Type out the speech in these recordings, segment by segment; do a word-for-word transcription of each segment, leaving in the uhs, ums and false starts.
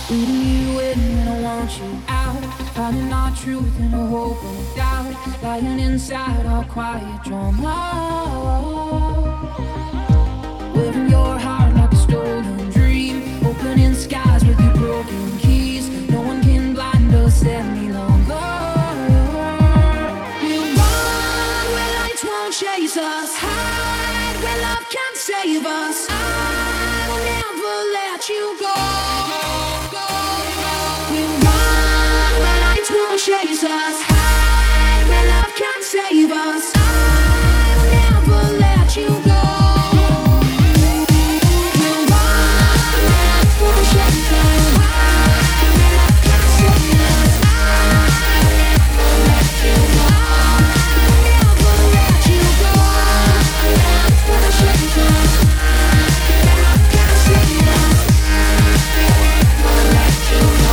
Leading you in when I want you out. Finding our truth in a hope of doubt. Lying inside our quiet drama. Wearing your heart like a stolen dream. Opening skies with your broken keys. No one can blind us any longer. We run where lights won't chase us. Hide where love can't save us. I will never let you go. Chase us, hide where love can't save us. I will never let you go. We'll run where life won't chase us. Hide where love can't save us. I will never let you go. I will never let you go. Where life won't chase us. Hide where love can't save us. I will never let you go.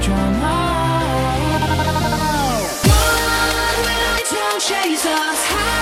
Chase us high.